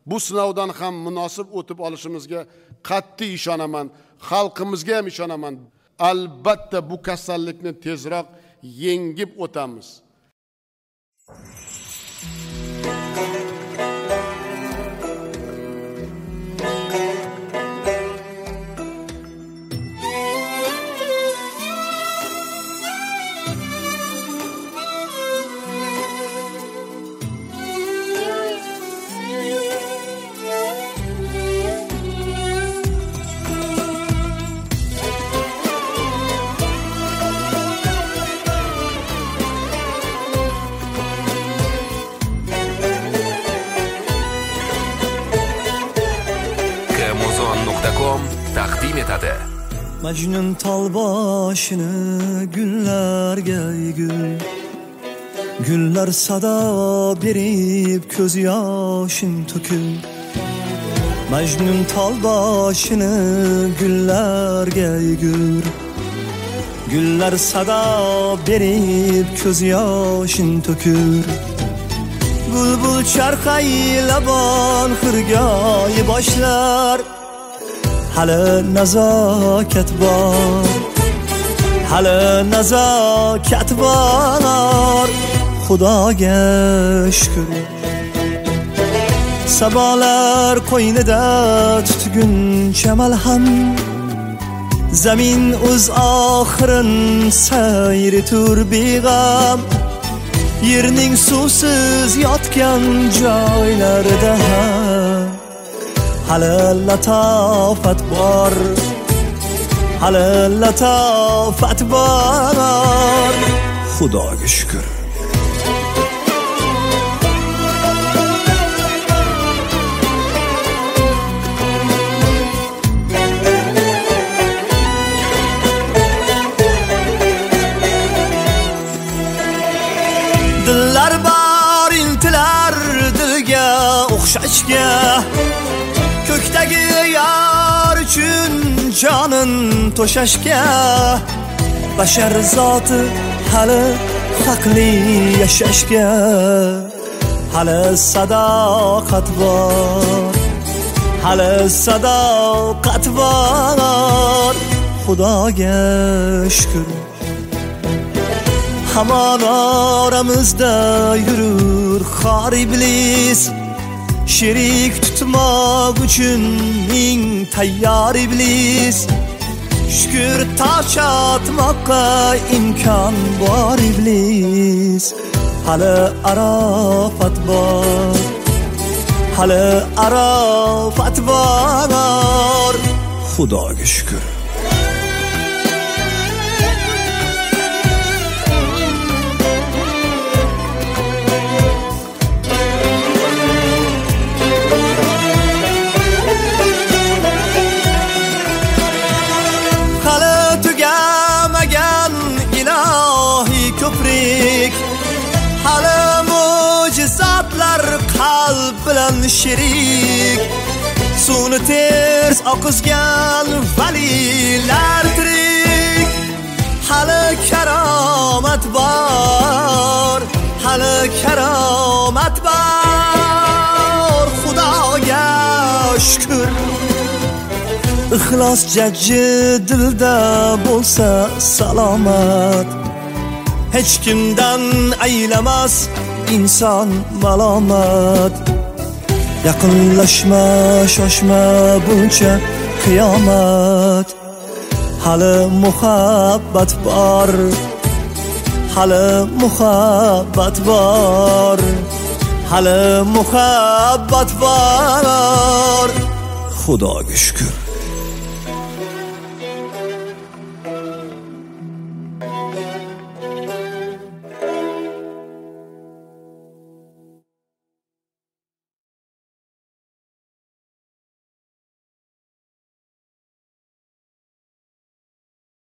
Bu sinovdan ham munosib o'tib olishimizga qat'iy ishonaman. Xalqimizga ham ishonaman. Albatta bu kasallikni tezroq yengib o'tamiz. taqdim etadi. Majnun tol boshini gullarga gul, gullar sado berib ko'z yoshin to'kil. Majnun tol boshini gullarga gul, gullar sado berib ko'z yoshin to'kil. Bulbul charqaylabon xirgoyi boshlar, hali nazokat bor, hali nazokat bor. Xudoga shukr. Sabolar qo'ynida tutgun chamal ham, zamin o'z oxirin sayri tur beg'am. Yerning suvsiz yotgan joylarida hali latofat bor, hali latofat bor. Xudoga shukr. Dillar bor intilar dilga o'xshashga, ko'kdagi yor uchun jonin to'shashga. Bashar zoti hali haqli yashashga, hali sadoqat bor, hali sadoqat bor. Xudoga shukr. Hamon oramizda yurur xor iblis, sherik tutmoq uchun ming tayyor iblis. Shukr tosh otmoqqa imkon bor iblis. Hali arofat bor, hali arofat bor. Xudoga shukr. Hali mo'jizotlar qalb bilan sherik, suvni ters oqizgan valilar tirik. Hali karomat bor, hali karomat bor. Xudoga shukr. Ixlos jajji dilda bo'lsa salomat, hech kimdan aylamas inson malomat. Yaqinlashma, shoshma buncha qiyomat. Hali muhabbat bor, hali muhabbat bor, hali muhabbat bor. Xudoga shukr.